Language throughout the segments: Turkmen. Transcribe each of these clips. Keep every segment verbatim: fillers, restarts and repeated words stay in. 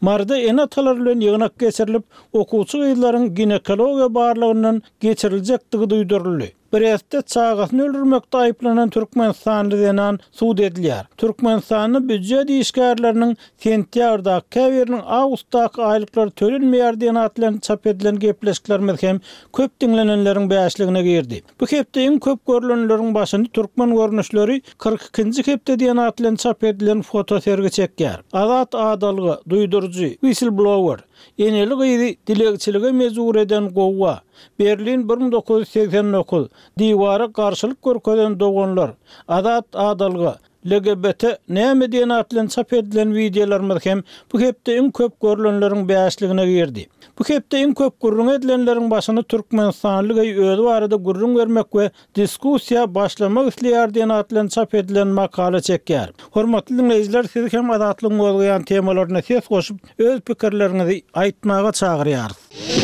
Marda enatalar bilen ýygnak geçirilip, okuwçy gyzlaryň ginekologiýa barlygyndan geçiriljekdigi duýduruldy. Brestde çağasyny öldürmekde aýplanan Türkmenistanly denan suud edilýär. Türkmenistanyň büdje diýişgärleriniň sentýabrda käweriniň awgustdaky aýlyklar tölenmeýär diýen atlan çap edilen gepleşikler hem köp dinlenenleriň bäşligine girdi. Bu hepde iň köp görülenleriň başynda türkmen görnüşleri kırk ikinji hepde diýen atlan çap edilen foto sergi çekýär. Azat adalygy, duýdurjy, whistleblower, eneli gyzy dilegçiligi mezur eden gowwa, Berlin bir ming dokuz yüz seksen dokuz, Diwara garşylyk görkezden doganlar, Azat adalygy, L G B T näme diýen atlan çap edilen wideolar hem bu hepde iň köp görülenleriň bäşligine girdi. Bu hepde iň köp gurrun edilenleriň başyny Türkmenistanly göý özü barada gurrun bermek we diskussiýa başlamak isleýär diýen atlan çap edilen makala çekýär. Hormatly dinleýijiler, siz hem adatlyň bolýan temalaryna ses goşup öz pikirlerinizi aýtmaga çagyrýar.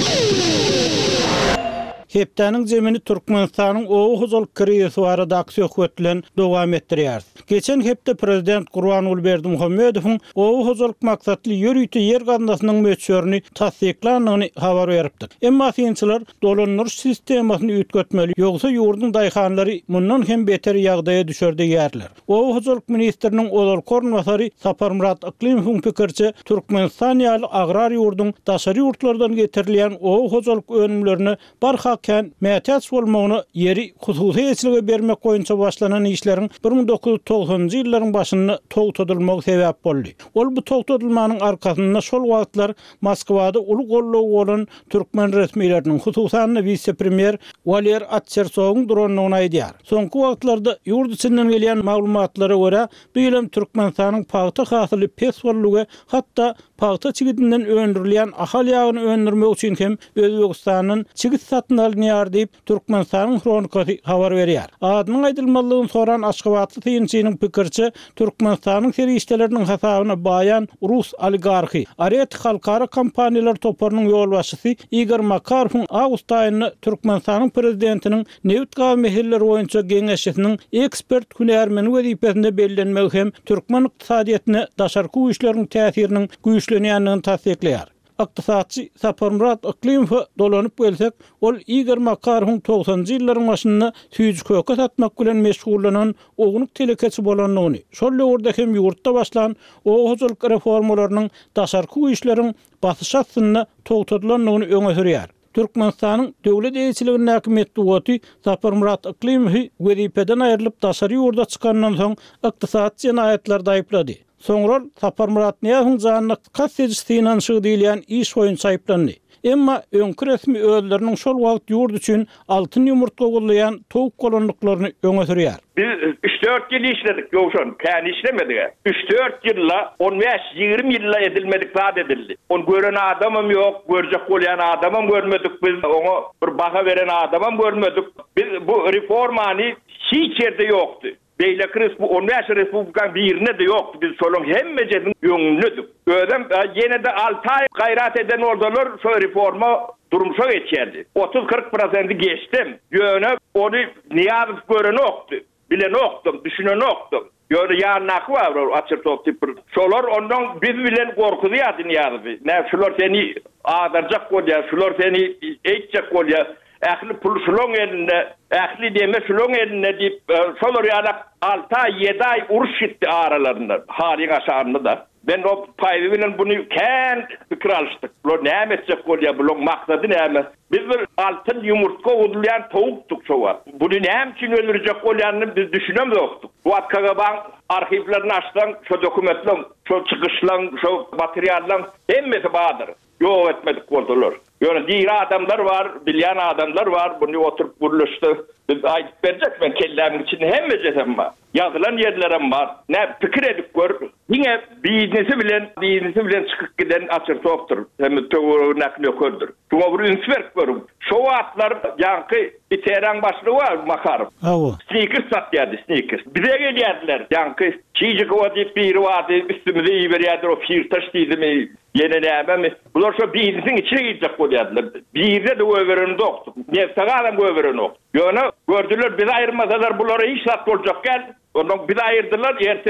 Hepdeniň jemini Türkmenistanyň owu huzurlyk krizisi barada aksiýa hötlen dowam etdirýär. Geçen hepde prezident Gurbanuly Berdimuhammedowyň owu huzurlyk maksatly ýörüýte yer gandasynyň möçürini tasdiklanyny habar beripdir. Emma synçylar dolanýar sistemasyny üýtgetmeli, ýogsa ýurduň daýhanlary mundan hem beter ýagdaýa düşer diýerler. Owu huzurlyk ministriniň olar kornmasary Saparmurat Aklimovň pikirçe Türkmenistan ýaly agrar ýurduň daşary ýurtlardan getirilýän owu huzurlyk önümlerini barha ken mätäç bolmagyny ýeri hususy eçiligi bermek goýunça başlanan işleriň bir ming dokuz yüz togsoňjy ýyllaryň başynda togtadylmagy sebäp boldy. Ol bu togtadylmanyň arkasynda şol wagtlar Moskwada uly gollaw bolan türkmen resmiýetleriniň hususan vice-premier Valer Atchersowyň duranyny aýdýar. Soňky wagtlarda ýurt içinden gelýän maglumatlara görä, bu ýylym Türkmenistanyň paýta hasyly peswallygy hatda paýta çigidinden öndürilýän ahal ýagyny öndürmek üçin hem Özbegistanyň çigit satyn alynýar diýip Türkmenistanyň kronikasy habar berýär. Adynyň aýdylmalygyny soran Aşgabatly synçynyň pikirçe Türkmenistanyň serişdeleriniň hasabyna baýan Rus oligarhy Aret halkara kompaniýalar toparynyň ýolbaşçysy Igor Makarowyň awgust aýynda Türkmenistanyň prezidentiniň Newt Gawmehelleri boýunça geňeşçisiniň ekspert hünärmeni wezipesinde bellenmegi hem türkmen ykdysadyýatyna daşarky güýçleriň täsiriniň güýçlenýändigini tasdikleýär. Iqtisadçy Saparmurat Aklimow dolanyp gelsek, ol Igor Makarowyň togsoňjy ýyllaryň başynda süýjü köke satmak bilen meşgullanan ognuk telekeçi bolanyny, şol ýurda hem ýurtda başlan o huzurlyk reformalarynyň daşarky güýçleriň basyş astyna togtadylanlygyny öňe sürýär. Türkmenistanyň döwlet eýçiliginiň häkimetli wagty Saparmurat Aklimow wezipeden aýrylyp daşary ýurda çykandan soň ykdysat jenaýetler daýyplady. Soňra Saparmurat näme janyny kastetjisi inanşygy diýilen iş boýunça aýplandy. Emma öňkü resmi özleriniň şol wagt ýurt üçin altyn ýumurtga gollaýan towuk golanlyklaryny öňe sürýär. Biz üç dört ýyl işledik, ýokşan, kän işlemedik. üç dört ýylla, on beş ýygrimi ýylla edilmedik, zat edildi. On gören adamam ýok, görjek bolýan adamam görmedik, biz oňa bir baha beren adamam görmedik. Biz bu reformany hiç ýerde ýokdy. Beýle kriz bu on beş respublikan birine de ýokdy. Biz şolun hemmejediň ýöňündedik. Ödem ýene de altı ay gaýrat eden ordalar şo reforma durumşa geçerdi. otuz kırk prosent geçtim. Ýöne onu niýazyp gören okdy. Bilen okdum, düşünen okdum. Ýöne ýarnak bar açyrtok tipir. Şolar ondan biz bilen gorkuýar dünýäde. Nä şolar seni adarjak bolýar, şolar seni eýtjek bolýar. Ähli pul şolong elinde, ähli deme şolong elinde diýip şolar ýaly altı ay ýedi ay uruş gitdi aralarında. Hali aşağında da. Ben o paýy bilen bunu kän pikir alışdyk. Bu näme etjek bolýar, bu maksady näme? Biz bir altyn ýumurtka udulýan towukdyk şowa. Bunu näme üçin öldürjek bolýanyny biz düşünemdikdik. Bu atkaga baň arhivlerini açsaň, şo dokumentler, şo çykyşlar, şo materiallar hemmesi bardyr. Ýok etmedik boldular. Ýöne diýre adamlar var, bilýän adamlar var, bunu oturup guruluşdy. Biz aýdyp berjek, men kellämiň içinde hemmejesem bar. Ýazylan ýerlerim bar. Nä pikir edip gör. Ýine biznesi bilen, biznesi bilen çykyp giden açyrtokdur. Hem töwürnäkini ökördür. Şoňa bir ünsberk görüm. Şo atlar ýanky iteran başlygy var Makarow. Awa. Sneakers satýardy, sneakers. Bize gelýärdiler. Ýanky çyjyk wadi bir wadi üstümize ýeberýärdir o firtaş diýdimi? Ýene näme? Bular şo biznesiň içine girjek bolýardylar. Bizde de öweren doktuk. Neftaga adam öweren ok. Ýöne gördüler biz aýyrmasalar bulara hiç sat boljak gel. Ondan bir aýyrdylar, ertesi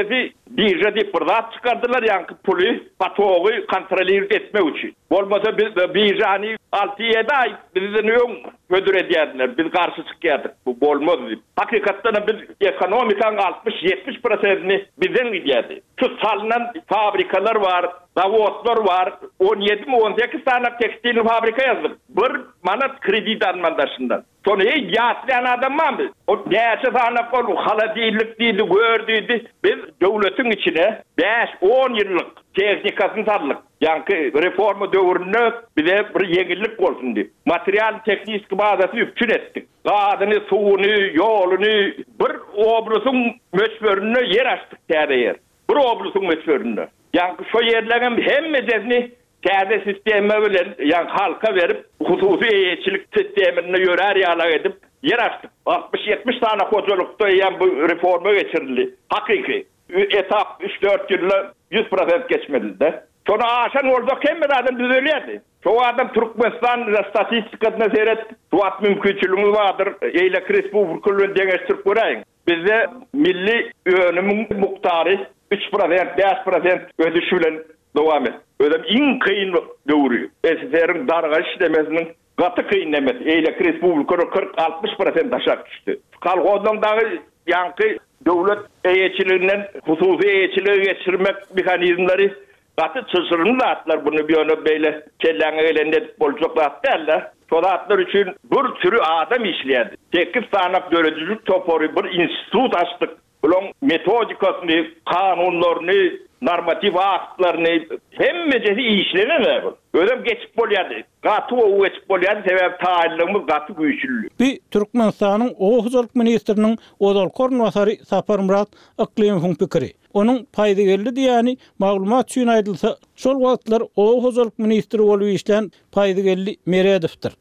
birja dip bir zat çıkardılar yankı pulu patoğu kontrol etmek için. Olmasa biz birjani altı yedi ay bizden öň hödür edýärdiler. Biz garşy çykýardyk. Bu bolmaz dip. Hakykatdan biz ekonomikanın altmış yetmiş prosentini bizden gidýärdi. Şu salınan fabrikalar var, zavodlar var. on yedi mi on sekiz tane tekstil fabrika yazdık. Bir manat kredi danmandaşından. Sonra ýatlayan adamman biz. O näçe tane kol haladiýlik diýdi, gördüýdi. Biz döwletiň içine beş on ýyllyk teknikasyny saldyk. Yankı reforma döwründe bize bir ýeňillik bolsun diýip. Material teknik bazasy üpçün etdik. Gadyny, suwuny, ýoluny bir obrusyň möçberine yer açdyk täze yer. Bir obrusyň möçberine. Yankı şo ýerlerin hemmejesini täze sisteme bilen ýa halka berip hususy eýetçilik sistemine ýörer ýalar edip yer açdyk. altmış yetmiş tane hojalykda ýa bu reforma geçirildi. Hakyky etap üç dört ýylla yüz prosent geçmedi. Sonra aşan orada kim bir adam düzelýärdi. Şu adam Türkmenistan statistikasyna seyret, tuat mümkinçiligi vardır. Eýlek respublikalyň deňeşdirip göräýin. Bizde milli önümün muktary üç prosent, beş prosent ödüş bilen dowam et. Ödem iň kıyın döwrü. S S R iň darga işlemesiniň gaty kıyın emes. Eýlek respublikada kırk altmış prosent aşak düşdi. Kalgodandagy yankı döwlet eýetçiliginden hususy eýetçiligi geçirmek mehanizmleri gaty çözülüni atlar bunu bir öne beýle kelläňe gelende boljaklar derler. Sodatlar üçün bir türü adam işleýärdi. sekiz sanak döredüjük topory bir institut açdyk. Bulun metodikasyny, kanunlaryny, normativ aktlaryny hemmejesi işlenýär. Ödem geçip bolýardy. Gaty o geçip bolýardy sebäp taýinligimiz gaty güýçlü. Bir Türkmenistanyň Owa hojalyk ministriniň Odal Kornwasary Sapar Murat Aklimovň pikiri. Onun paýdagerli diýäni maglumat üçin aýdylsa, şol wagtlar Owa hojalyk ministri bolup işlen paýdagerli Meredowdir.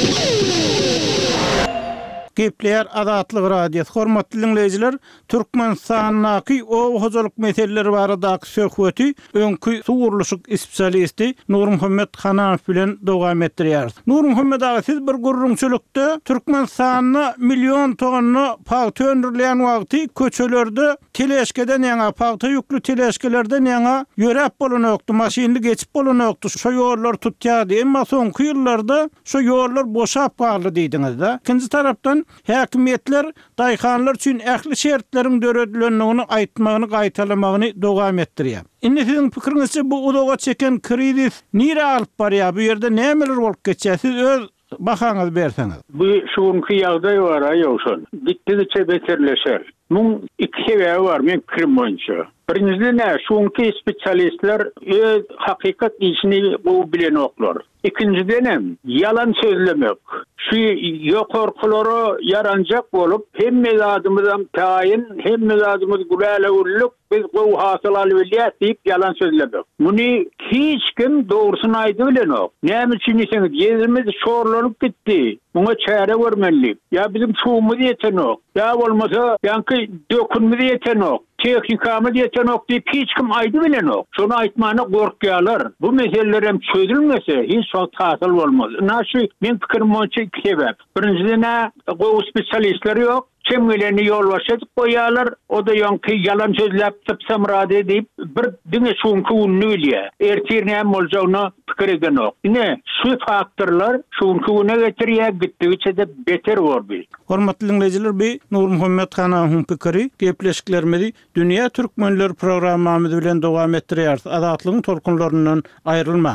Gepleýär Azatlyk radiosu. Hormatly dinleýijiler, Türkmenistanyň Owa hojalyk meseleleri baradaky söhbeti öňkü suwurluşyk spesialisti Nur Muhammed Hanafi bilen dowam etdirýär. Nur Muhammed aga siz bir gurrunçylykda Türkmenistanyň million tonna paýta öndürilýän wagty köçelerde teleşkeden ýa paýta ýüklü teleşkelerden ýa ýörep bolanokdy, maşinli geçip bolanokdy. Şo ýollar tutýardy. Emma soňky ýyllarda şo ýollar boşap galdy diýdiňiz-de. Ikinji tarapdan häkimetler daýhanlar üçin ähli şertleriň döredilýändigini aýtmagyny gaýtalamagyny dowam etdirýär. Indi siziň pikiriňizçe bu udaga çeken kredit nire alyp barýar? Bu ýerde nämeler bolup geçýär? Siz öz bahaňyzy berseňiz. Bu şuňky ýagdaý bar aýoşan. Gitdiňçe beterleşer. Bunun iki sebebi var men pikirim boýunça. Birincisi ne? Şuňky spesialistler öz hakykat işini bu bilen oklar. İkincisi ne? Yalan sözlemek. Şu yokorkulary yaranjak bolup hem mezadymyzdan taýin, hem mezadymyz gulala urluk biz bu hasyl alýar diýip yalan sözlemek. Muny hiç kim dogrusyny aýdy bilen ok. Näme üçin diýseniz, ýerimiz şorlanyp gitdi. Muňa çäre bermeli. Ya bizim şuwumyz ýeten ok. Ya bolmasa ýanky dökünmiz ýeten ok. Teknikamyz ýeten ok diýip hiç kim aýdy bilen ok. Şonu aýtmany gorkýarlar. Bu meseleler hem çözülmese hiç wagt hasyl bolmaz. Naşy men pikirim boýunça iki sebäp. Birincisi ne? Bu spesialistler ýok. Çemgelerini yol başlatıp koyarlar. O da yankı yalan sözlep tıpsa murad edip bir dine şunku unnu bilye. Ertirine hem olacağına fikir eden ok. Yine şu faktörler şunku unna getiriye gittiğiçe de beter var bir. Hormatly dinleyijiler, bir Nur Muhammed Hanafiň pikiri gepleşiklerimizi Dünya Türkmenleri programmamyz bilen dowam etdirýär. Azatlygyň tolkunlaryndan aýrylmaň.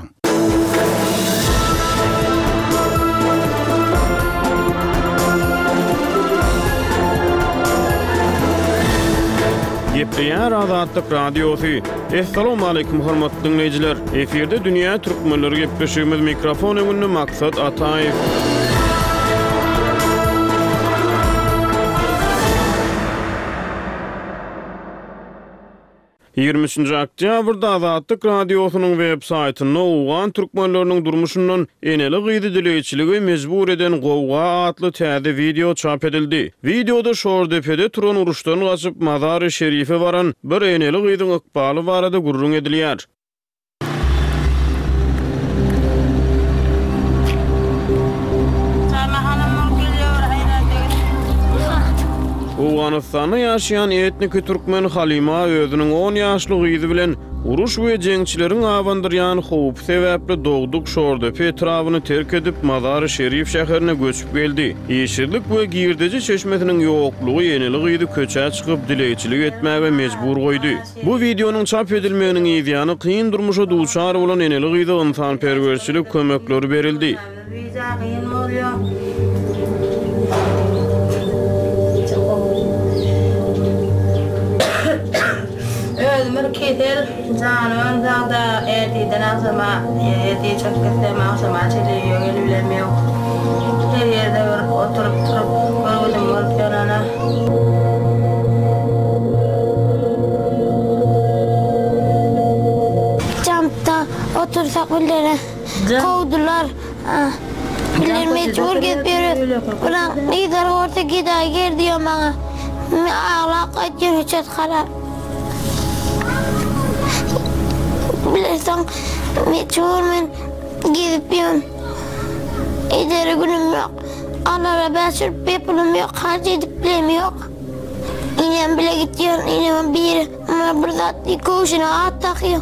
Gepleýär Azatlyk radiosu. Assalamu alaykum hormatly dinleyijiler. Eferde Dünya Türkmenleri gepleşigimiz mikrofon öňünde maksat Ataýew. ýigrimişinji oktýabrda Azatlyk radiosynyň web saýtyna ugan türkmenläriniň durmuşyndan eneli gyzy dileýçiligi mejbur eden gowga atly täze video çap edildi. Videoda Şordepede turan uruşdan gaçyp Mazar-ı Şerife baran bir eneli gyzyň ykbaly barada gurrun edilýär. Awganystanda ýaşaýan etnik türkmen Halima özüniň on ýaşlyk ýygy bilen uruş we jeňçileriň awandyrýan howp sebäpli dogduk şorda Petrawyny terk edip Mazar-ı Şerif şäherine göçüp geldi. Ýeşillik we Girdeci çeşmesiniň ýoklugy ýenilik ýygy köçä çykyp dileýçilik etmäge mejbur goýdy. Bu videonyň çap edilmegining ýygyny kyn durmuşa duçar bolan ýenilik ýygy insanperwerçilik kömekleri berildi. Özümür kedir, canımın dağda ertiyden alsama, ertiyi çok gittim alsama, çeliği yok, elülerim yok. Her yerde oturup turup, görüldüm olup yanana. Campta otursak birileri kovdular. Birileri mecbur gitmiyor. Ulan ne kadar orta gider gel diyor bana. Ağlak açıyor hiç karar. Bilirsen mecbur ben gidip yiyorum. İdare günüm yok. Allah'a ben sürüp yapılım yok. Harcı edip bilem yok. İnem bile gidiyor. İnem bir ama burada koşuna at takıyor.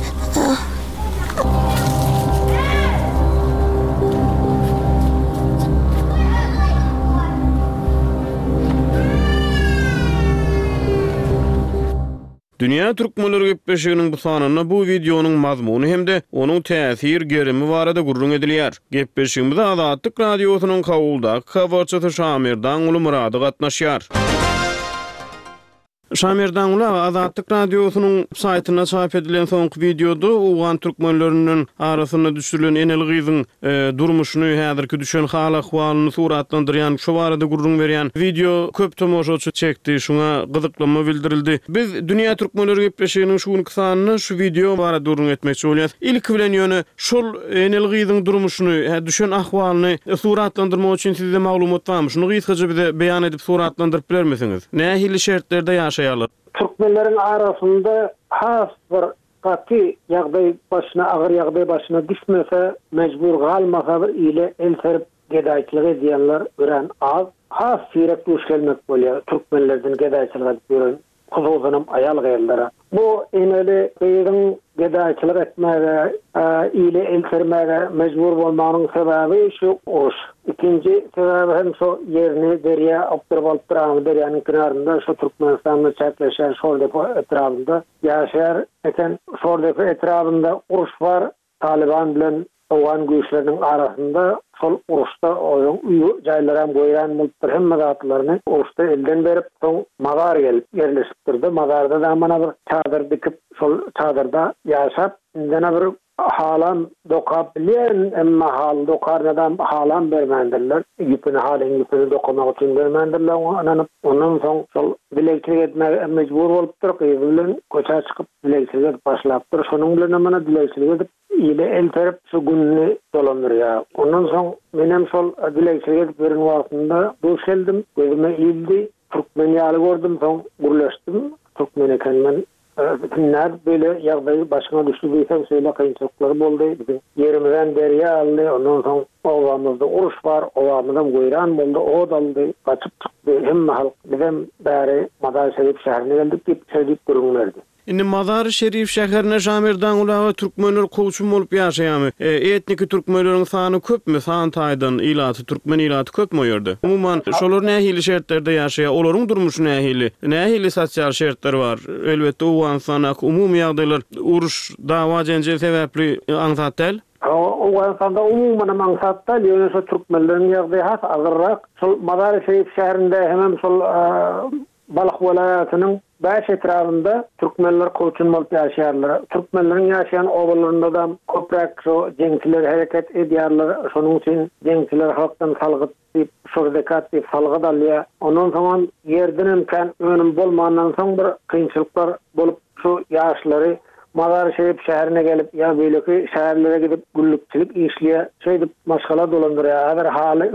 Dünya Türkmenleri gepleşiginiň bu sanyna bu videonyň mazmuny hemde onuň täsir gerimi barada gurrun edilýär. Gepleşigimizde Azatlyk radiosynyň kawulda habarçysy Şamirdan uly Murady gatnaşýar. Şamirdan uly Azatlyk radiosynyň saýtyna çap edilen soňky videoda ugan türkmenleriniň arasynda düşürilen enelik ýygyň e, durmuşyny häzirki düşen hal ahwalyny suratlandyrýan, şu barada gurrun berýän video köp tomoşaçy çekdi, şuňa gyzyklama bildirildi. Biz Dünya Türkmenleri gepleşiginiň şu kysanyny şu video barada gurrun etmekçi bolýar. Ilk bilen ýöne şol enelik ýygyň durmuşyny, düşen ahwalyny suratlandyrmak üçin sizde maglumat barmy? Şunu gysgaça bize beýan edip suratlandyryp bilermisiňiz? Nähili şertlerde ýaşaýar? Türkmenlerin arasında has bir qati ýagdaý başyna agyr ýagdaý başyna düşmese, mejbur galmasa bir ile el serip gedaýçylyk edýänler gören az. Has sirek duş gelmek bolýar türkmenlerden gedaýçylyk edýän kuzuzanam ayal gaýarlara. Bu eneli beýigiň gedaýçylyk etmäge, ile el sermäge mejbur bolmagynyň sebäbi şu oş. İkinci sebäbi hem şu ýerini derya opturup alyp duran derýanyň kynarynda şu Türkmenistanyň çäkleşen şol depo etrafynda ýaşar eken, şol depo etrafynda uruş bar. Taliban bilen Owan güýçleriniň arasynda şol uruşda oýun uýu jaýlaram goýran multlar hemme zatlaryny uruşda elden berip soň Mazar gelip yerleşipdirdi. Mazarda da mana bir çadır dikip şol çadırda ýaşap indana bir halam dokap bilen emma hal dokarnadan halam bermendirler. Ýüpüni halin ýüpüni dokamak üçin bermendirler. Ondan ondan soň şol bilekçilik etmäge mejbur bolupdyr. Gyýylan köçä çykyp bilekçilik başlapdyr. Şonuň bilen mana bilekçilik edip ile el terip şu günni dolandırýar. Ondan soň menem şol bilekçilik edip beren wagtynda duş geldim. Gözüme ildi. Türkmen ýaly gördüm. Soň gurlaşdym. Türkmen ekenmen. Günler böyle ýagdaý başyna düşdi diýsem söýle kynçylyklary boldy. Yerimizden derýa aldy. Ondan soň owamyzda uruş bar, owamydan goýran boldy, o daldy, gaçyp çykdy. Hemme halk bizem bäri Mazar-ı Şerif şäherine geldik diýip söýdüp durumlardy. Indi Mazar-ı Şerif şäherine Şamirdan uly türkmenler koçum bolup ýaşaýarmy? E, etnik türkmenleriň sany köpmü? San taýdan ilaty türkmen ilaty köpmü ýerde? Umumyň şolar nähili şertlerde ýaşaýar? Olaryň durmuşy nähili? Nähili sosial şertler bar? Elbetde uwan sanak umumy ýagdaýlar uruş, dawa, jenjel sebäpli aňsatdyl. O sanda umumana maksatda ýöne şu türkmenleriň ýagdaýy has agyrrak. Şol Mazar-ı Şerif şäherinde hemem şol Balyk welaýatynyň baş etrafında Türkmenler koçun bolup ýaşaýarlar. Türkmenleriň ýaşaýan owalarynda da köpräk şu jeňçiler hereket edýärler. Şonuň üçin jeňçiler halkdan salgyt diýip, şurdekat diýip salgyt alýar. Ondan soň ýerden imkan önüm bolmagandan soň bir kynçylyklar bolup şu ýaşlary Mazar-ı Şerif şäherine gelip ya beýleki şäherlere gidip güllükçilik işliýe, şeýdip maşgala dolandyrýar. Agar haly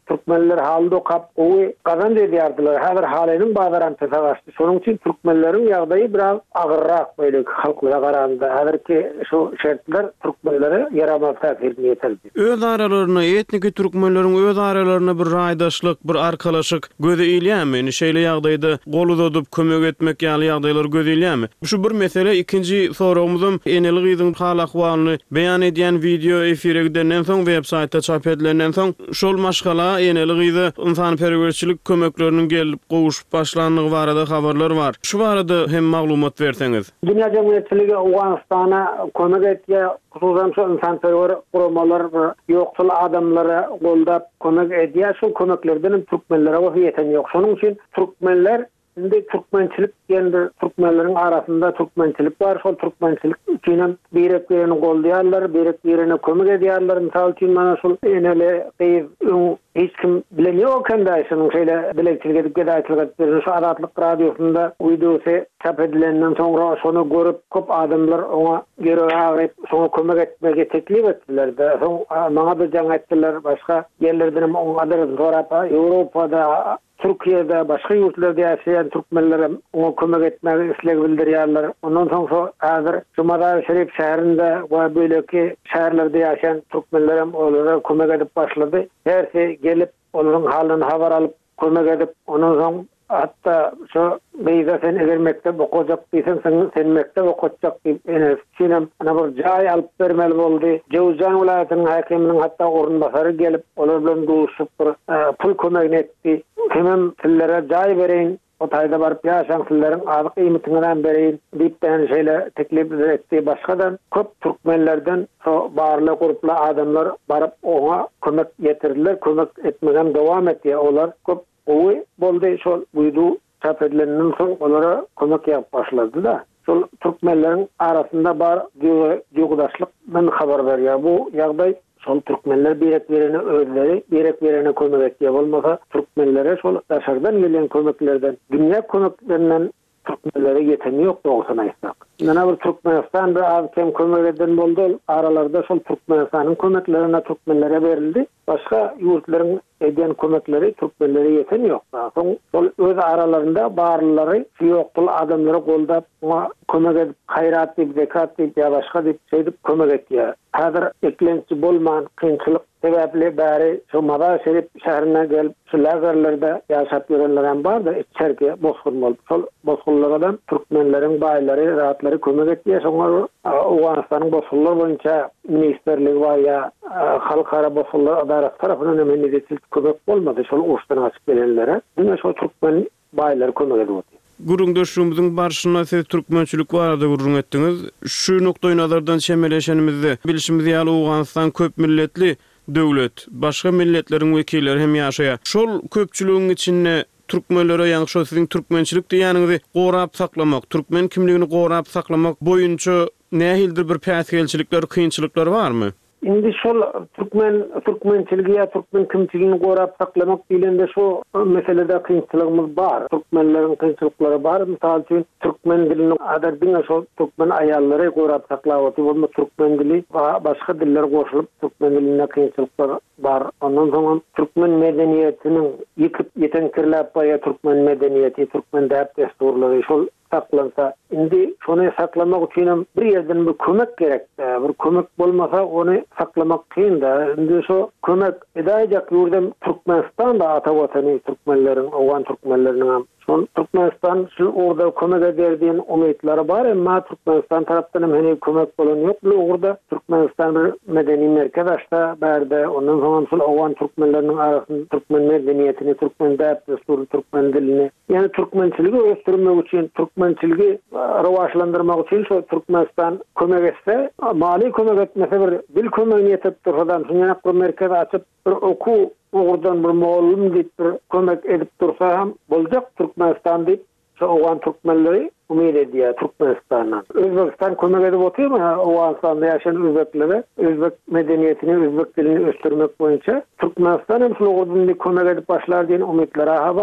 Türkmenler halda kap owy gazan edýärdiler. Häzir halynyň bazaran tasagaşdy. Şonuň üçin türkmenleriň ýagdaýy biraz agyrrak beýle halklara garanda. Häzirki şu şertler türkmenlere yaramaz täsir ýetirdi. Öz aralaryna etniki türkmenleriň öz aralaryna bir raýdaşlyk, bir arkalaşyk göze ilýärmi? Şeýle ýagdaýda gol uzatyp kömek etmek ýaly ýagdaýlar göze ilýärmi? Şu bir mesele. Ikinji soragymyzym eneli gyzyň hal ahwalyny beýan edýän video efire gidenden soň websaytda çap edilenden soň şol maşgala eneli gyzy insan perwerçilik kömekleriniň gelip gowuşup başlandygy barada habarlar var. Şu barada hem maglumat berseňiz. Dünya jemgyýetligi Awganistana kömek etýär. Hususan şu insan perwer guramalar ýoksul adamlara goldap kömek edýär. Şu kömeklerden türkmenlere wagtyň ýok. Şonuň üçin türkmenler Şimdi Türkmençilik yani Türkmenlerin arasında Türkmençilik var. Şol Türkmençilik üçin birek birini goldaýarlar, birek birini kömek edýärler. Misal üçin mana şol enele gyz hiç kim bilmiyor kanda şunun şeýle bilekçilik edip gedaýçylyk şu Adatlyk radiosunda uýdusy çap edilenden soňra şonu görüp köp adamlar ona geri agyp şonu kömek etmege teklip etdiler de. Soň maňa da jaň etdiler başga yerlerden oňa adres sorap Ýewropada Türkiýede başga ýurtlarda ýaşaýan türkmenlere oňa kömek etmäge isleg bildirýärler. Ondan soň häzir Cumada Şerif şäherinde we böleki şäherlerde ýaşaýan türkmenlere olara kömek edip başlady. Herse gelip olaryň halyny habar alyp kömek edip ondan soň hatta şu beýze sen eger mektep okujak diýsen sen sen mektep okujak diýip sinem ana bir jaý alyp bermeli boldy. Jowzan welaýatynyň hakiminiň hatta orunbasary gelip olar bilen duşup pul kömek etdi. Hemen tillere jaý bereýin, o taýda barıp ýaşaýan tilleriň azyk ýymytynyň bereýin diýip den şeýle teklip etdi. Başgadan köp türkmenlerden so barly grupla adamlar barıp oňa kömek getirdiler. Kömek etmegen dowam etdi. Olar köp owy boldy. Şol buýdu çap edilenden soň olara kömek ýap başlady da. Şol türkmenleriň arasında bar ýogdaşlyk men habar berýär. Bu ýagdaý şol türkmenler birek birine özleri, birek birine kömek etdiýär. Bolmasa türkmenlere şol daşardan gelen kömeklerden, dünýä kömeklerinden türkmenlere ýeten ýok dogusyn aýtsak. Mana bir Türkmenistan da az kem kömek eden boldy. Aralarda şol Türkmenistanyň kömeklerine türkmenlere berildi. Başga ýurtlaryň eden kömekleri türkmenlere ýeten ýok. Soň şol öz aralarında barlary ýokul adamlara goldap oňa kömek edip hayrat diýip, zekat diýip ýa başga diýip şeýdip kömek etdiýär. Häzir eklençi bolman kynçylyk sebäpli bäri şu Mada Şerif şäherine gelip şu lagerlerde ýaşap ýörenler bar-da içerke bozgun bolup şol bozgunlardan türkmenleriň baýlary, rahatlary kömek etdiýär. Şoňa Awganistanyň bozgunlar boýunça ministerligi we ýa halkara bozgunlar adalet tarapyndan hem edilip kömek bolmady şol uruşdan açyp gelenlere. Diňe şol türkmen baýlary kömek edip Gurungdaşymyzyň barşyna siz türkmençilik barada gurrun etdiňiz. Şu nokdaý nazardan şemeleşenimizde bilişimiz ýaly Awganistan köp milletli döwlet, başga milletleriň wekilleri hem ýaşaýar. Şol köpçüligiň içinde türkmenlere ýa-ni şol siziň türkmençilik diýäniňizi gorap saklamak, türkmen kimligini gorap saklamak boýunça nähildir bir päsgelçilikler, kynçylyklar barmy? Indi şol Türkmen Türkmençiligi ýa Türkmen kimçiligini gorap saklamak diýilende şu meselede kynçylygymyz bar. Türkmenleriň kynçylyklary bar. Misal üçin türkmen dilini adardyň şol türkmen aýallary gorap saklap bolma türkmen dili we başga diller goşulyp türkmen diline kynçylyklar bar. Ondan soň türkmen medeniýetiniň ýekip ýetenkirläp ýa türkmen medeniýeti, türkmen däp desturlary şol saklansa, indi şonu saklamak üçin bir yerden bir kömek gerek. Bir kömek bolmasa onu saklamak kyn da. Indi şu kömek edäjek ýurdam Türkmenistan da ata watany türkmenleriň, Awgan türkmenleriniň şol Türkmenistan şu orada kömek ederdiğin umytlary bar, emma Türkmenistan tarapdan hem hene kömek bolan ýok. Bu orada Türkmenistan bir medeni merkez açda berde. Ondan soň şol Awgan türkmenleriniň arasynda türkmen medeniýetini, türkmen däp desturu, türkmen dilini, ýani türkmençiligi ösdürmek üçin, türkmençiligi rawaşlandyrmak üçin şol Türkmenistan kömek etse, mali kömek etmese bir dil kömegini etip dursadan, şuňa bir merkez açyp bir oku oradan bir muallim diýip bir kömek edip dursa hem boljak Türkmenistan diýip şu Awgan türkmenleri umyt edýär Türkmenistandan. Özbekistan kömek edip oturýarmy? Awganistanda ýaşaýan özbeklere özbek medeniýetini, özbek dilini ösdürmek boýunça Türkmenistan hem şol kömek edip başlar diýen umytlary bar.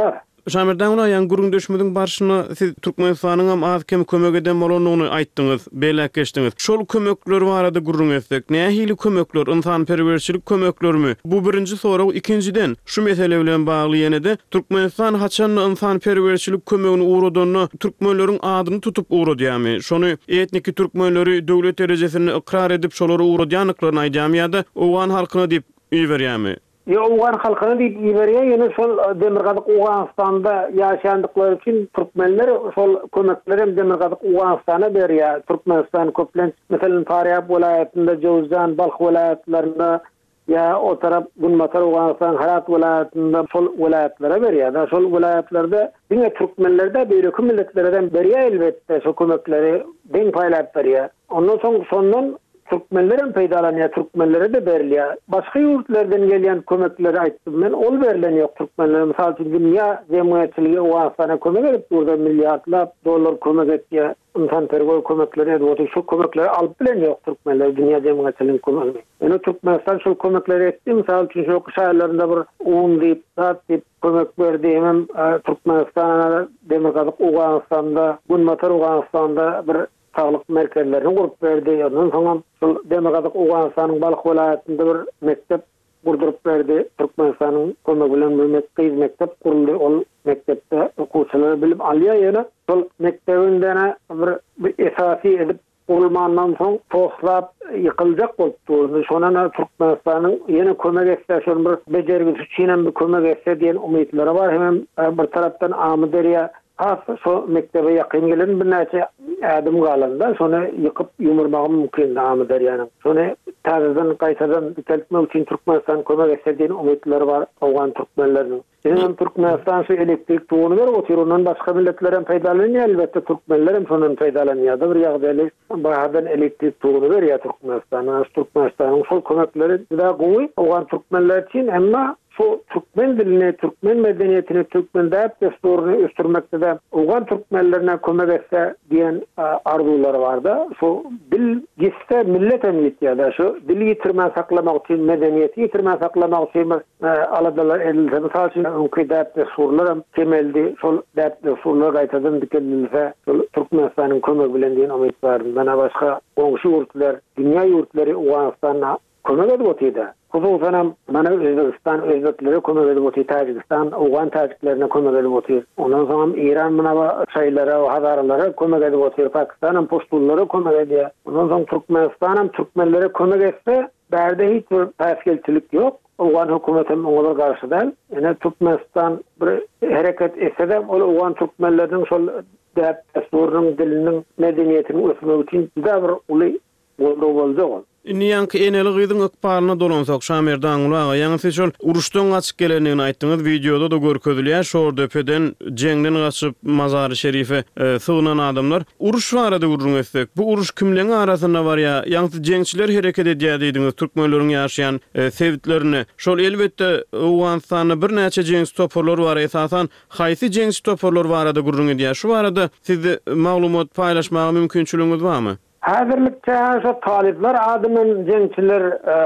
Şamirdan ula ýa gurun döşmediň barşyna siz Türkmenistanyň hem az kem kömek eden bolanyny aýtdyňyz, beýlek geçdiňiz. Şol kömekler barada gurun etsek, nähili kömekler, insan perwerçilik kömeklermi? Bu birinji sorag, ikinciden şu mesele bilen bagly ýene-de Türkmenistan haçan insan perwerçilik kömegini uğradyny türkmenleriň adyny tutup uğradýarmy? Şonu etniki türkmenleri döwlet derejesinde ikrar edip şolary uğradýanyklaryny aýdýarmy ýa-da Owgan halkyna diýip iýberýärmi? Ya Owgan halkyna diýip iýberýär, ýene şol Demirgazyk Owganistanda ýaşandyklary üçin türkmenler şol kömekleri Demirgazyk Owganistana berýär. Türkmenistan köplen, meselem Faryab welaýatynda, Jowzan, Balx welaýatlarynda ya o taraf Gunmatar Owganistan, Herat welaýatynda şol welaýatlara berýär. Şol welaýatlarda diňe türkmenlerde beýle milletlerden berýär elbetde şol kömekleri deň paýlap berýär. Ondan soň sondan Türkmenlerin peydalanýar, Türkmenlere de berilýär. Başga ýurtlardan gelýän kömekleri aýtdym men, ol berilen ýok Türkmenlere. Mysal üçin dünýä jemgyýetçiligi Owganistana kömek edip durdy, milliardlap dollar kömek etdi. Insan perwer kömekleri edip, şu kömekleri alyp bilen ýok Türkmenler dünýä jemgyýetçiligiň kömegi. Ene Türkmenistan şu kömekleri etdi, mysal üçin şu şaýarlarynda bir un diýip, zat diýip kömek berdi. Hem Türkmenistana, Demirgazyk Owganistanda, Gunmatar Owganistanda bir sağlık merkezlerini kurup berdi. Ondan sonra Demirgazyk Owganistanyň Balx welaýatynda bir mektep kurdurup berdi. Türkmenistanyň kömegi bilen bir mektep mektep kuruldy. Ol mektepde okuwçylar bilim alýar ýene. Şol mektebinden bir, bir esasy edip kurulmandan soň toslap ýykyljak bolupdy. Şonana Türkmenistanyň ýene kömek etse, şol bir bejergisi üçin bir kömek etse diýen umytlary bar. Hem bir tarapdan Amyderiýa has so mektebe ýakyn gelen bir näçe adam galanda şonu ýykyp ýumurmagy mümkin Amyderiýanyň. Şonu täzeden gaýtadan bitelmek üçin Türkmenistan kömek etse diýen umytlary bar Owgan türkmenleriniň. Hem Türkmenistan şu elektrik tuğunu ver, o ondan başka milletlerden faydalanıyor, elbette Türkmenler hem şunun faydalanıyor. Da bir ýagdaýda bahadan elektrik tuğunu ver ya Türkmenistan'a, Türkmenistan'ın sol kömekleri daha gowy, Owgan türkmenler için, ama şu Türkmen dilini, Türkmen medeniyetini, Türkmen däp desturunu östürmekde de Owgan türkmenlerine kömek etse diyen arzuları vardı. Şu dil gitse millet emniyeti ya da şu dili yitirmen saklamak için, medeniyeti yitirmen saklamak için aladalar edilse. Misal için önkü däp desturlarım kemeldi, şol däp desturları gaýtadan dikenilse Türkmenistan'ın kömek bilen diyen umyt var. Bana başka goňşy ýurtlar, dünýä ýurtlary Owganistan'a kömek edip otýdy. Hususan mana Özbekistan özbeklere kömek edip otýar, Tajikistan Owgan tajiklerine kömek edip otýar. Ondan soň İran mana şaýlara, hazarlara kömek edip otýar, Pakistan'ın poştullary kömek edýär. Ondan soň Türkmenistan'ın türkmenlere kömek etse, berde hiç bir täsirçilik ýok. Owgan hökümetim oňa garşy däl. Ene Türkmenistan bir hereket etse de, ol Owgan türkmenleriniň şol däp desturnyň, diliniň, medeniýetiniň ösmegi üçin juda bir uly boldy boljak. Niýanky eneli gyzyň ykbalyna dolansak Şamirdan ulaga ýa-ni şol uruşdan gaçyp gelendigini aýtdyňyz, videoda da görkezilýär. Şol döpeden jeňden gaçyp Mazary Şerife e, sığınan adamlar uruş barada gurrun etsek. Bu uruş kimleň arasynda bar ýa? Ýa-ni jeňçiler hereket edýär diýdiňiz, türkmenleriň ýaşaýan e, sevitlerini. Şol elbetde Owganistanda bir näçe jeňçi toporlar bar, esasan haýsy jeňçi toporlar barada gurrun edýär? Şu barada sizde maglumat paýlaşmagy mümkinçiligiňiz barmy? Hazırlıkça şu talipler adımın jeňçiler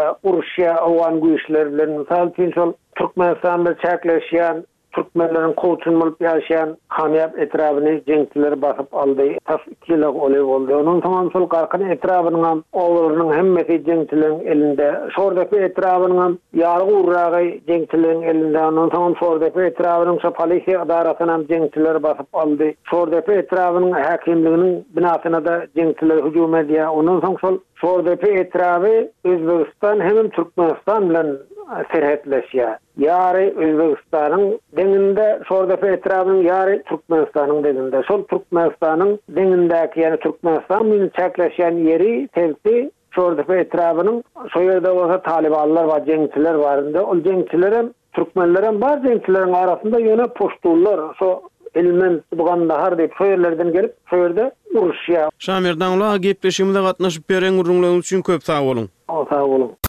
uruşya Owgan güýçleri bilen misal üçin şol Türkmenistanda çäkleşýän Türkmenlerin koçun bolup ýaşaýan Hamyap etrabyny jeňçiler basyp aldy. Tas iki ýyl olay boldy. Onuň soň şol garkyny etrabynyň owlarynyň hemmesi jeňçileriň elinde. Şordaky etrabynyň ýargy urragy jeňçileriň elinde. Onuň soň şordaky etrabynyň şo polisiýa idarasynyň jeňçiler basyp aldy. Şordaky etrabynyň häkimliginiň binasyna da jeňçiler hüjum edýär. Onuň soň şol şordaky etraby Özbekistan hem Türkmenistan bilen serhetleşýär. Ýary Özbekistanyň deňinde şordaky etrabynyň ýary Türkmenistanyň deňinde. Şol Türkmenistanyň deňindäki, ýani Türkmenistan bilen çäkleşýän ýeri tepdi. Şordaky etrabynyň şo ýerde bolsa talibanlar we jeňçiler barynda. Ol jeňçilerim türkmenleriň bar jeňçileriň arasynda ýöne poştullar. Şo ilmen Bugandahar diýip şo ýerlerden gelip şo ýerde uruşýar. Şamirdan ula gepleşigimizde gatnaşyp beren urunlaryň üçin köp sag bolun. Sag bolun.